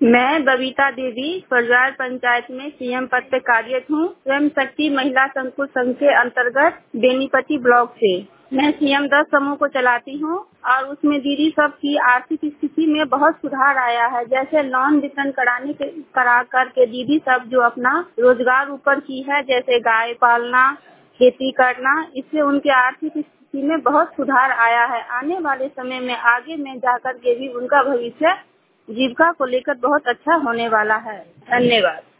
मैं बबीता देवी फरजार पंचायत में सीएम पद पे कार्यरत हूँ। स्वयं शक्ति महिला संकुल संघ के अंतर्गत बेनीपट्टी ब्लॉक से मैं सीएम 10 समूह को चलाती हूँ और उसमें दीदी सब की आर्थिक स्थिति में बहुत सुधार आया है। जैसे लोन वितरण करा करके दीदी सब जो अपना रोजगार ऊपर की है, जैसे गाय पालना, खेती करना, इससे उनके आर्थिक स्थिति में बहुत सुधार आया है। आने वाले समय में आगे में जाकर के भी उनका भविष्य जीविका को लेकर बहुत अच्छा होने वाला है। धन्यवाद।